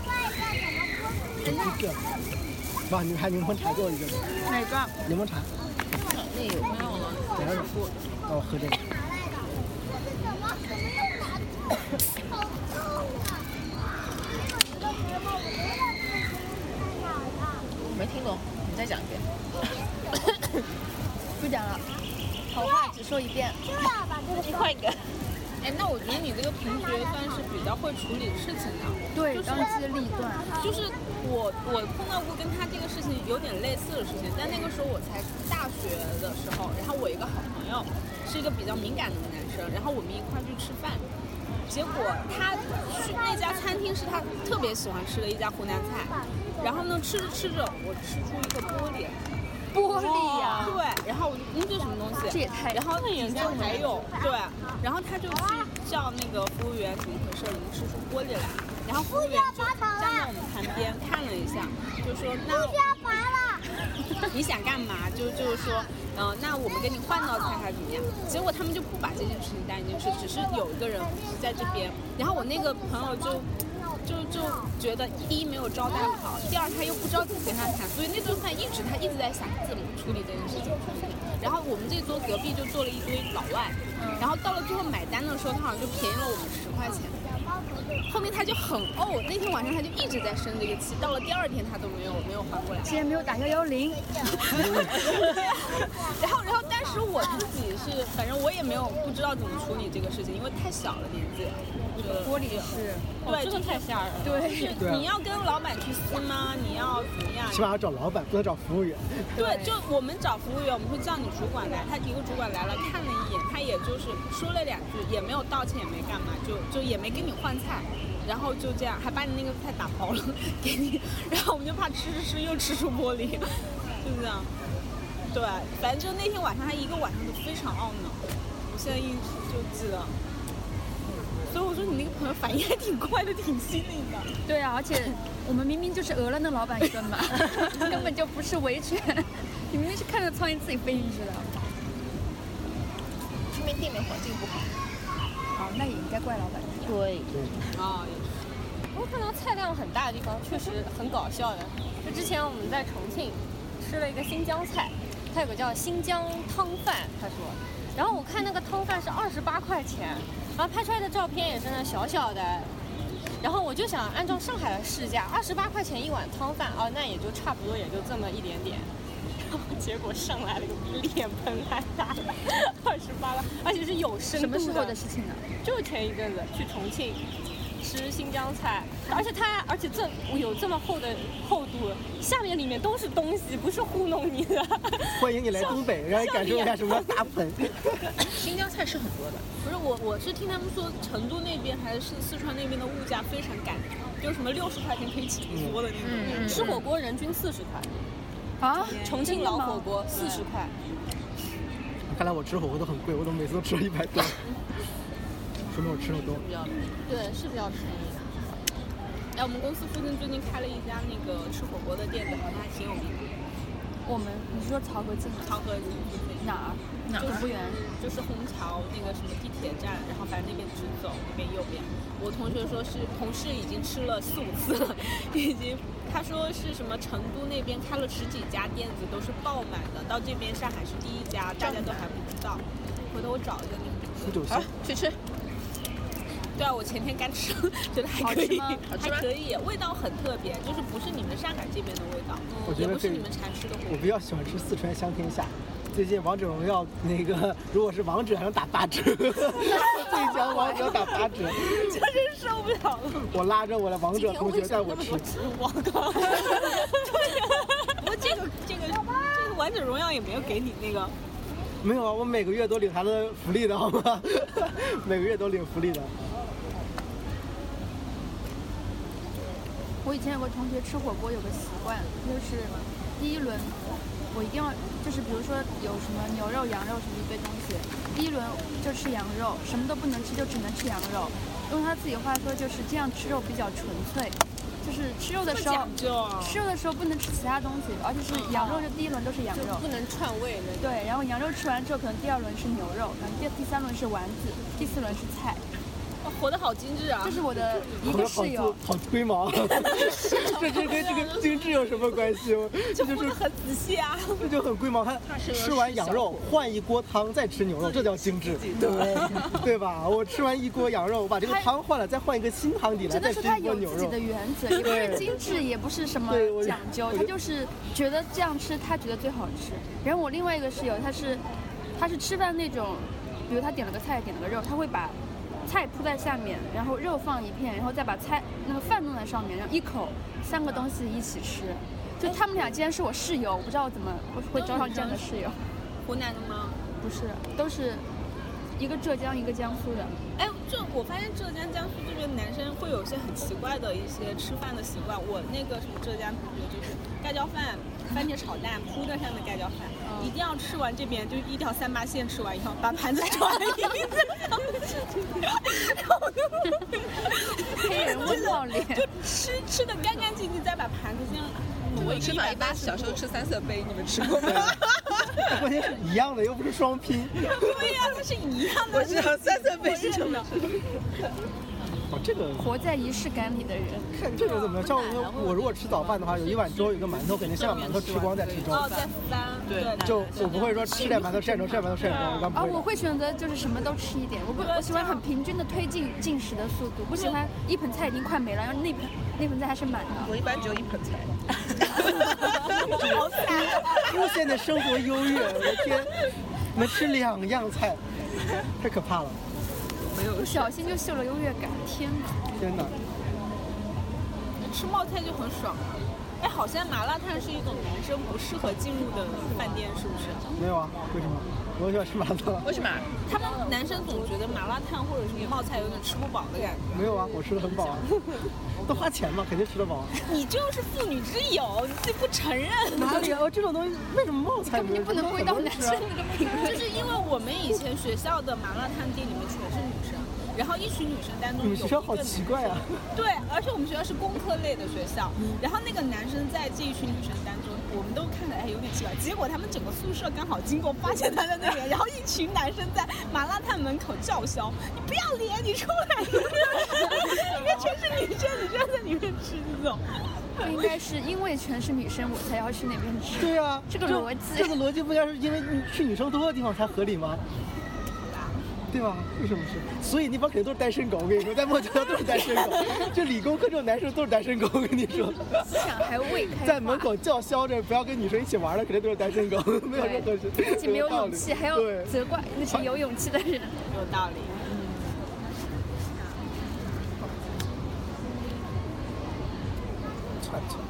哇，你们还柠檬茶做一个？ 哪个？ 柠檬茶。 那有没有了？ 哪个？哦，喝这个。 没听懂，你再讲一遍。 不讲了，好话只说一遍。 你换一个。 哎，那我觉得你这个同学算是比较会处理事情的。 对，当机立断。 就是我碰到过跟他这个事情有点类似的事情，但那个时候我才大学的时候，然后我一个好朋友是一个比较敏感的男生，然后我们一块去吃饭，结果他去那家餐厅是他特别喜欢吃的一家湖南菜，然后呢吃着吃着我吃出一个玻璃呀，对，然后我就这什么东西？ 这也太…… 然后底下还有对，然后他就去叫那个服务员怎么回事，怎么吃出玻璃来？然后服务员就站在我们旁边看了一下，就说那你想干嘛？就是说，那我们给你换道菜还是怎么样？结果他们就不把这件事情当一件事，只是有一个人在这边，然后我那个朋友就觉得第一没有招待好，第二他又不知道怎么跟他谈，所以那顿饭他一直在想怎么处理这件事情。然后我们这桌隔壁就坐了一堆老外，然后到了最后买单的时候，他好像就便宜了我们10块钱。后面他就很那天晚上他就一直在生这个气，到了第2天他都没有还过来， 竟然没有打110。 然后但是我自己是，反正我也不知道怎么处理这个事情，因为太小了年纪。 玻璃是， 对， 真的太吓人了。 对，你要跟老板去撕吗？你要怎么样？ 起码要找老板，不能找服务员。 对，就我们找服务员，我们会叫你主管来，他一个主管来了看了一眼，他也就是说了2句，也没有道歉，也没干嘛，就也没给你换菜，然后就这样，还把你那个菜打包了给你，然后我们就怕吃又吃出玻璃，就这样。对，反正就那天晚上，他一个晚上都非常懊恼，我现在一直就记得。所以我说你那个朋友反应还挺快的，挺机灵的。 对啊，而且我们明明就是讹了那老板一顿嘛，根本就不是维权，你明明是看着苍蝇自己飞进去的。 说明店面环境不好。 哦，那也应该怪老板。 对。 啊，也是。 不过看到菜量很大的地方确实很搞笑的。就之前我们在重庆吃了一个新疆菜，它有个叫新疆汤饭，他说，然后我看那个汤饭是28块钱。然后拍出来的照片也是那小小的，然后我就想按照上海的市价，28块钱一碗汤饭，那也就差不多也就这么一点点。然后结果上来了个比脸盆还大的28了，而且是有深度的。 什么时候的事情呢？ 就是前一阵子去重庆吃新疆菜，而且这有这么厚的厚度，下面里面都是东西，不是糊弄你的。 欢迎你来东北，让你感受一下什么叫大盆。 新疆菜是很多的， 不是我是听他们说成都那边还是四川那边的物价非常赶，就什么60块钱可以起锅的那种。 吃火锅人均40块。 啊， 重庆老火锅40块。 看来我吃火锅都很贵，我怎么每次都吃了100多？说明我吃的多。 对，是比较便宜。 我们公司附近最近开了一家那个吃火锅的店，好像还挺有名的。 我们你说漕河泾？ 漕河泾哪儿？就服务员就是虹桥那个什么地铁站，然后反正那边直走，那边右边。我同学说是同事已经吃了4、5次了，已经他说是什么成都那边开了10几家店子都是爆满的，到这边上海是第1家，大家都还不知道。回头我找一个给你们。 好，去吃。 对啊，我前天刚吃，觉得还可以，还可以，味道很特别，就是不是你们上海这边的味道，也不是你们常吃的火锅。 我比较喜欢吃四川香天下。最近王者荣耀那个，如果是王者还能打8折，最强王者要打8折， 真是受不了了。 我拉着我的王者同学带我吃。 我靠！对呀，不过这个王者荣耀也没有给你那个。 没有啊，我每个月都领他的福利的好吗？每个月都领福利的。 我以前有个同学吃火锅有个习惯，就是第一轮我一定要，就是比如说有什么牛肉、羊肉什么一堆东西，第一轮就吃羊肉，什么都不能吃，就只能吃羊肉。用他自己话说，就是这样吃肉比较纯粹。就是吃肉的时候，吃肉的时候不能吃其他东西，而且是羊肉，就第一轮都是羊肉， 不能串味的。 对，然后羊肉吃完之后，可能第2轮是牛肉，然后第3轮是丸子，第4轮是菜。 活得好精致啊！ 这是我的一个室友， 好龟毛。这跟这个精致有什么关系？ 这就是很仔细啊。 这就很龟毛。他吃完羊肉换一锅汤再吃牛肉，这叫精致，对吧？我吃完一锅羊肉，我把这个汤换了，再换一个新汤底来，再吃一锅牛肉。 自己的原则，也不是精致，也不是什么讲究，他就是觉得这样吃，他觉得最好吃。然后我另外一个室友，他是吃饭那种，比如他点了个菜，点了个肉，他会把菜铺在下面，然后肉放一片，然后再把那个饭弄在上面，然后一口3个东西一起吃。就他们俩既然是我室友，我不知道怎么会招上这样的室友。 湖南的吗？ 不是，都是一个浙江，一个江苏的。 哎，我发现浙江、江苏这边男生会有一些很奇怪的一些吃饭的习惯。我那个什么浙江同学就是盖浇饭、番茄炒蛋铺在上面盖浇饭，一定要吃完这边就一条3八线吃完以后，把盘子转一遍。 黑人问号脸， 就吃的干干净净，再把盘子先挪一个。 吃法一般小时候吃3色杯，你们吃过吗？ 关键是一样的，又不是双拼。 对呀，它是一样的。 我知道3色杯是什么。 哦，这个活在仪式感里的人， 这个怎么样？像我如果吃早饭的话，有一碗粥，有个馒头，肯定先把馒头吃光再吃粥。 哦，再翻。对。 就我不会说吃点馒头吃点粥，吃点馒头吃点粥，我刚不会。 我会选择就是什么都吃一点，我喜欢很平均的推进进食的速度，不喜欢一盆菜已经快没了，然后那盆菜还是满的。 我一般只有1盆菜。 好惨！ 出现的生活优越，我的天，能吃2样菜，太可怕了。 没有， 不小心就秀了优越感，天哪！ 吃冒菜就很爽。哎，好像麻辣烫是一种男生不适合进入的饭店，是不是？ 没有啊，为什么？我喜欢吃麻辣烫。 为什么？ 他们男生总觉得麻辣烫或者是冒菜有点吃不饱的感觉。 没有啊，我吃的很饱啊，都花钱嘛，肯定吃得饱。 你就是妇女之友，你自己不承认。 哪里啊？这种东西为什么冒菜你不能归到男生那个评论。 就是因为我们以前学校的麻辣烫店里面全是女生。然后一群女生当中， 你们学校好奇怪啊！ 对，而且我们学校是工科类的学校，然后那个男生在这一群女生当中，我们都看着有点奇怪。结果他们整个宿舍刚好经过，发现他在那边，然后一群男生在麻辣烫门口叫嚣：“你不要脸，你出来！”里面全是女生，你就要在里面吃这种。 不应该是因为全是女生我才要去那边吃？ 对啊， 这个逻辑， 这个逻辑不应该是因为你去女生多的地方才合理吗？对吧？为什么是？所以那帮肯定都是单身狗。我跟你说，在墨家都是单身狗。就理工科这种男生都是单身狗。我跟你说， 思想还未开化， 在门口叫嚣着不要跟女生一起玩的，肯定都是单身狗，没有任何事。 自己没有勇气，还要责怪那些有勇气的人。 有道理。 串串。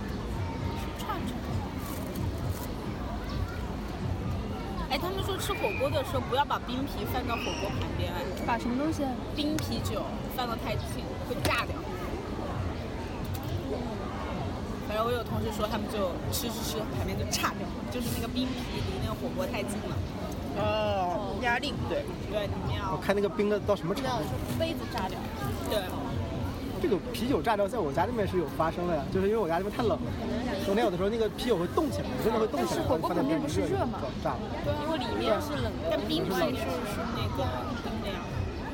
哎，他们说吃火锅的时候不要把冰啤放到火锅旁边，哎， 把什么东西？ 冰啤酒放得太近会炸掉。反正我有同事说他们就吃旁边就炸掉，就是那个冰啤离那个火锅太近了。 哦，压力。 对，里面我看那个冰的到什么程度？ 杯子炸掉。 对。 这个啤酒炸掉在我家那边是有发生的呀，就是因为我家那边太冷了，冬天有的时候那个啤酒会冻起来，真的会冻起来。 火锅旁边不是热吗？ 炸了。 对，因为里面是冷的， 但冰淇淋是那个冰那样。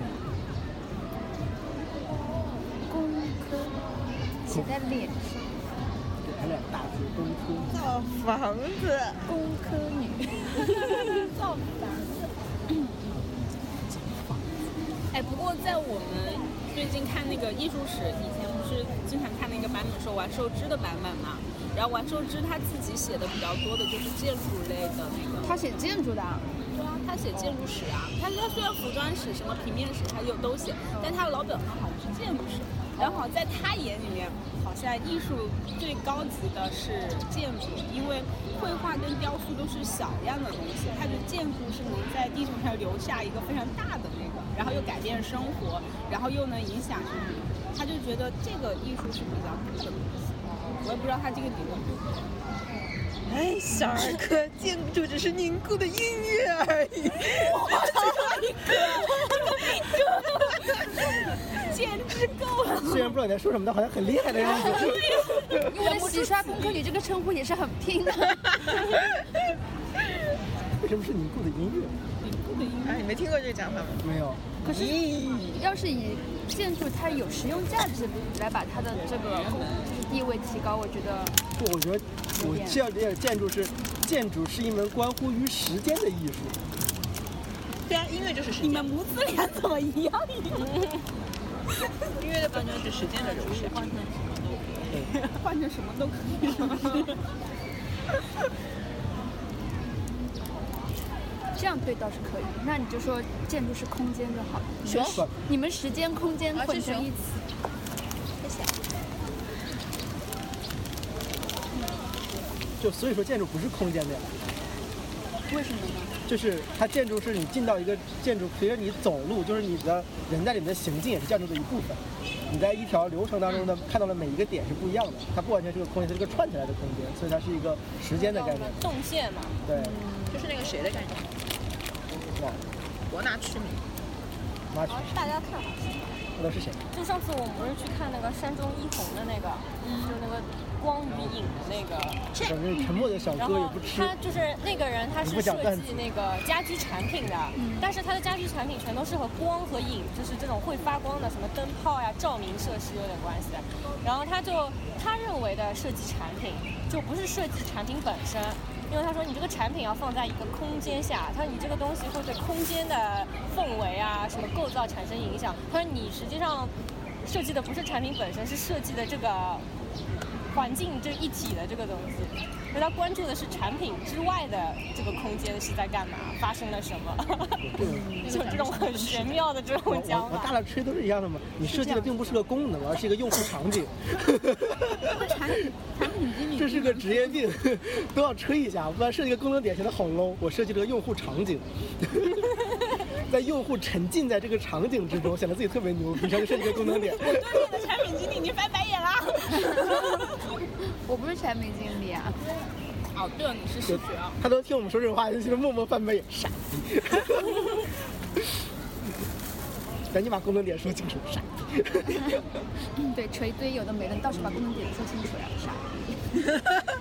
工科写在脸上， 给他俩大字工科。 造房子， 工科女。 造房子。哎，不过在我们最近看那个艺术史，以前不是经常看那个版本说玩寿之的版本嘛？然后玩寿之他自己写的比较多的就是建筑类的那个。 他写建筑的。 对啊，他写建筑史啊。他虽然服装史、什么平面史他都写，但他的老本行好像是建筑史。然后在他眼里面，好像艺术最高级的是建筑，因为绘画跟雕塑都是小样的东西，它的建筑是能在地球上留下一个非常大的那个，然后又改变生活，然后又能影响什么，他就觉得这个艺术是比较酷的东西。我也不知道他这个理论对不对。 哎，小儿科，建筑只是凝固的音乐而已。 简直够了！ 虽然不知道你在说什么，但好像很厉害的样子。 因为洗刷工科女这个称呼也是很拼的。 为什么是凝固的音乐？ 凝固的音乐， 哎，你没听过这个讲法吗？ 没有。 可是，要是以建筑它有实用价值来把它的这个就是地位提高，我觉得。 不，我觉得我介绍这个建筑是一门关乎于时间的艺术。 对啊，音乐就是时间。 你们母子俩怎么一样？ 音乐的本质是时间的流逝。 换成什么都可以。 这样对倒是可以，那你就说建筑是空间就好了。你们时间空间混成一词。谢谢。 就所以说建筑不是空间的呀。 为什么呢？ 就是它建筑是你进到一个建筑，随着你走路，就是你的人在里面的行进也是建筑的一部分。你在一条流程当中呢，看到了每一个点是不一样的，它不完全是个空间，它是个串起来的空间，所以它是一个时间的概念。 动线嘛。 对。 就是那个谁的概念？伯纳屈米。 大家看。 那是谁？ 就上次我们不是去看那个山中一红的那个，就那个光与影的那个。 反正沉默的小哥也不吃。 他就是那个人，他是设计那个家居产品的，但是他的家居产品全都是和光和影，就是这种会发光的什么灯泡呀、照明设施有点关系。然后他认为的设计产品就不是设计产品本身。因为他说你这个产品要放在一个空间下，他说你这个东西会对空间的氛围啊、什么构造产生影响。他说你实际上设计的不是产品本身，是设计的这个环境这一体的这个东西。所以他关注的是产品之外的这个空间是在干嘛，发生了什么，就这种很玄妙的这种讲法。 我大了吹都是一样的嘛，你设计的并不是个功能，而是一个用户场景。 产品经理， 这是个职业病，都要吹一下，不然设计个功能点显得好 low。我设计了个用户场景，在用户沉浸在这个场景之中，显得自己特别牛逼，才设计个功能点。 我对面的产品经理，你翻白眼啦！ 我不是产品经理啊。 哦，对了，你是视觉啊。 他都听我们说这话，就是默默翻白眼，傻逼。赶紧把功能点说清楚，傻逼。 对，锤一堆有的没的，到时候把功能点说清楚呀，傻逼。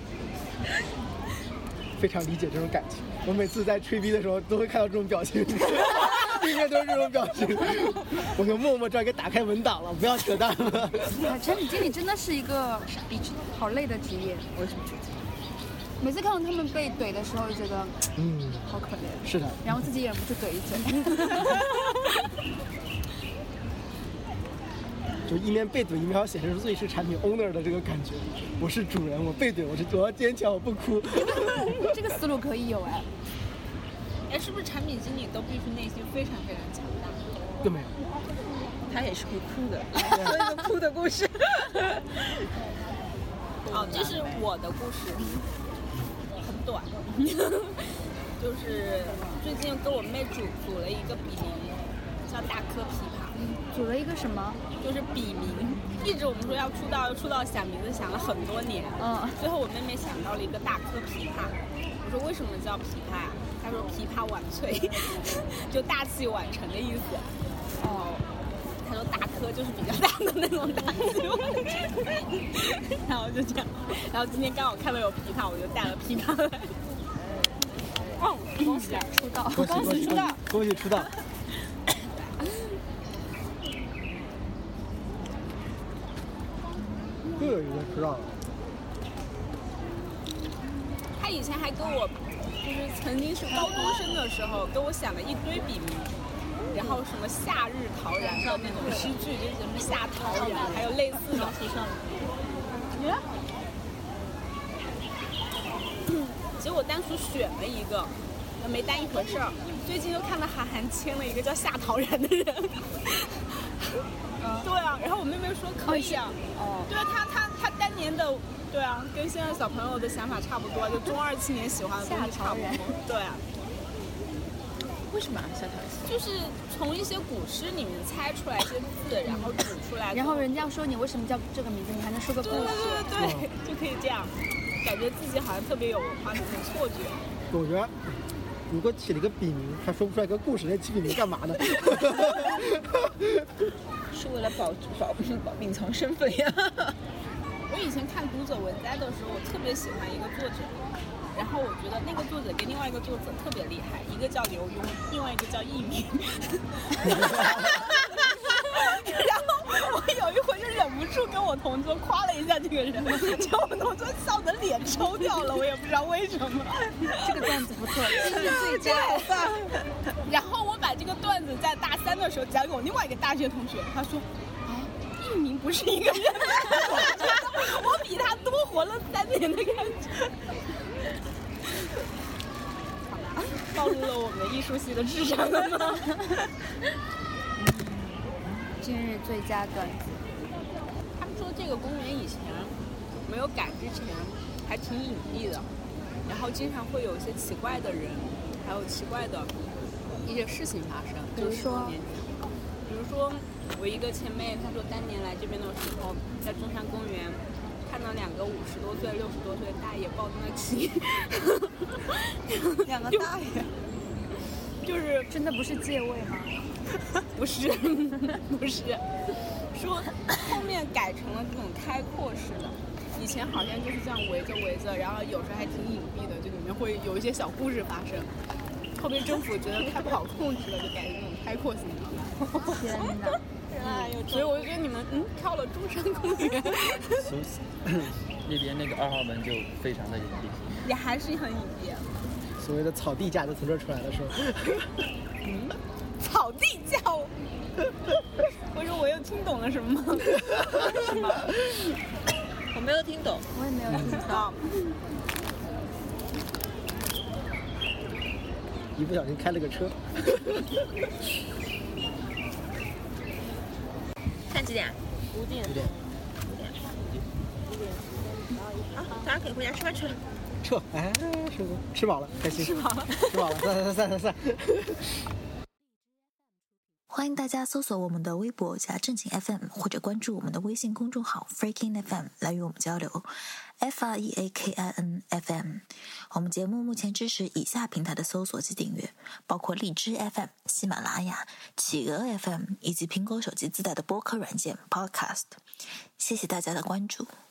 非常理解这种感情，我每次在吹逼的时候都会看到这种表情，里面都是这种表情。我就默默这儿给打开文档了，不要扯淡了。 产品经理真的是一个好累的职业， 为什么觉得？ 每次看到他们被怼的时候，就觉得好可怜。 是的。 然后自己忍不住怼一嘴。 就一面被怼，一面要显示出自己是产品 owner 的这个感觉。我是主人，我被怼，我要坚强，我不哭。 这个思路可以有哎。 哎，是不是产品经理都必须内心非常非常强大？ 都没有。 他也是会哭的，说一个哭的故事。 哦，这是我的故事，很短，就是最近跟我妹组了一个笔名，叫大颗枇杷。 组了一个什么？ 就是笔名，一直我们说要出道想名字想了很多年，最后我妹妹想到了一个大颗枇杷。我说为什么叫枇杷啊？她说枇杷晚翠，就大器晚成的意思。哦，她说大颗就就是比较大的那种大鸡尾酒，然后就这样，然后今天刚好看到有枇杷，我就带了枇杷来。 哦，恭喜出道！ 恭喜出道！恭喜出道！又有一个出道了。 他以前还跟我，就是曾经是高中生的时候，跟我想了一堆笔名，然后什么夏日陶然的那种诗句，就是什么夏陶然，还有类似的。结果单独选了一个，没当一回事儿。最近又看到韩寒签了一个叫夏陶然的人。对啊，然后我妹妹说可以啊。哦。对啊，他当年的，对啊，跟现在小朋友的想法差不多，就中二青年喜欢的东西差不多。对啊。 为什么夏陶然？ 就是从一些古诗里面猜出来一些字，然后组出来。 然后人家说你为什么叫这个名字，你还能说个故事。 对，就可以这样，感觉自己好像特别有文化那种错觉。 我觉得。如果起了一个笔名，还说不出来个故事，那起笔名干嘛呢？ 是为了隐藏身份呀。 我以前看读者文摘的时候，我特别喜欢一个作者，然后我觉得那个作者跟另外一个作者特别厉害，一个叫刘墉，另外一个叫佚名。然后我有一回就忍不住跟我同桌夸了一下这个人，结果我同桌笑得脸抽掉了，我也不知道为什么。 这个段子不错， 这是最佳吧。 然后我把这个段子在大三的时候讲给我另外一个大学同学，他说：“哎，佚名不是一个人。”我比他多活了3年的感觉。暴露了我们的艺术系的智商了吗？ 今日最佳段子。 他们说这个公园以前没有改之前还挺隐蔽的，然后经常会有一些奇怪的人，还有奇怪的一些事情发生。 比如说， 我一个前妹，她说当年来这边的时候，在中山公园看到2个50多岁、60多岁的大爷抱着那旗。 2个大爷。 就是真的不是借位吗？ 不是，说后面改成了这种开阔式的，以前好像就是这样围着，然后有时候还挺隐蔽的，就里面会有一些小故事发生。后面政府觉得太不好控制了，就改成这种开阔型的。 天哪！ 所以我就觉得你们跳了中山公园， 那边那个2号门就非常的隐蔽， 也还是很隐蔽。 所谓的草地架就从这出来的时候。 草地架，我说我又听懂了什么？ 什么？我没有听懂， 我也没有听到。 一不小心开了个车。 看几点 ？5点。 好，早上可以回家吃饭去了。 撤！哎，吃饱了，开心。吃饱了，散。 欢迎大家搜索我们的微博加正经 FM， 或者关注我们的微信公众号 Freaking FM 来与我们交流。FREAKIN FM。我们节目目前支持以下平台的搜索及订阅，包括荔枝 FM、喜马拉雅、企鹅 FM 以及苹果手机自带的播客软件 Podcast。谢谢大家的关注。